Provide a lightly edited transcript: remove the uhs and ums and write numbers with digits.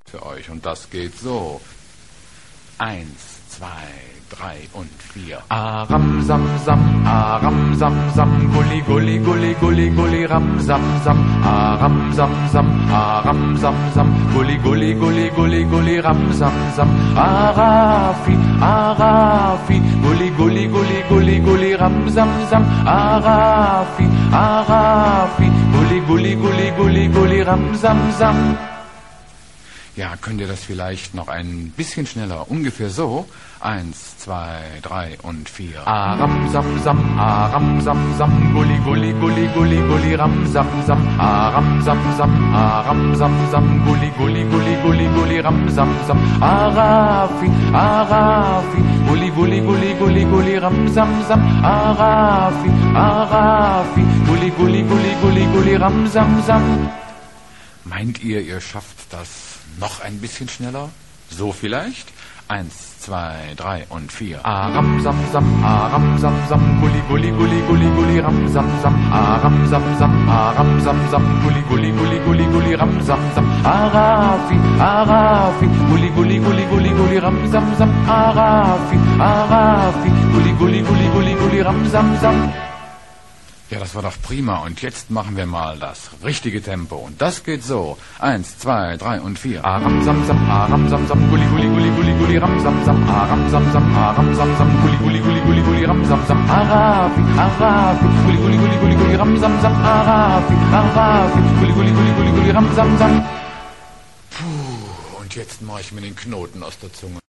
für euch und das geht so. 1, 2, 3 und 4. Aram sam sam, aram sam sam, gulli gulli gulli gulli gulli ram sam sam, aram sam sam, aram sam sam, gulli gulli gulli gulli gulli ram sam sam, arafi arafi, gulli gulli gulli gulli gulli ram sam sam, arafi arafi, gulli gulli gulli gulli gulli ram sam sam. Ja, könnt ihr das vielleicht noch ein bisschen schneller? Ungefähr so. 1, 2, 3 und 4. Aram sam sam, gulli gulli gulli gulli gulli ram sam sam. Aram sam sam, gulli gulli gulli gulli gulli ram sam sam. Arafi arafi, gulli gulli gulli gulli gulli ram sam sam. Arafi arafi, gulli gulli gulli gulli gulli ram sam sam. Meint ihr, ihr schafft das noch ein bisschen schneller? So vielleicht? 1, 2, 3 und 4. Aram sam sam, gulli gulli gulli gulli gulli ram sam sam. Aram sam sam, gulli gulli gulli gulli gulli ram sam sam. Arafi arafi, gulli gulli gulli gulli gulli ram sam sam. Arafi arafi, gulli gulli gulli gulli gulli ram sam sam. Ja, das war doch prima. Und jetzt machen wir mal das richtige Tempo. Und das geht so. 1, 2, 3 und 4. Aram sam sam, gulli gulli gulli gulli gulli ram sam sam. Aram sam sam, gulli gulli gulli gulli gulli ram sam sam. Arafi arafi, gulli gulli gulli gulli gulli ram sam sam. Arafi arafi, gulli gulli gulli gulli gulli ram sam sam. Puh, und jetzt mache ich mir den Knoten aus der Zunge.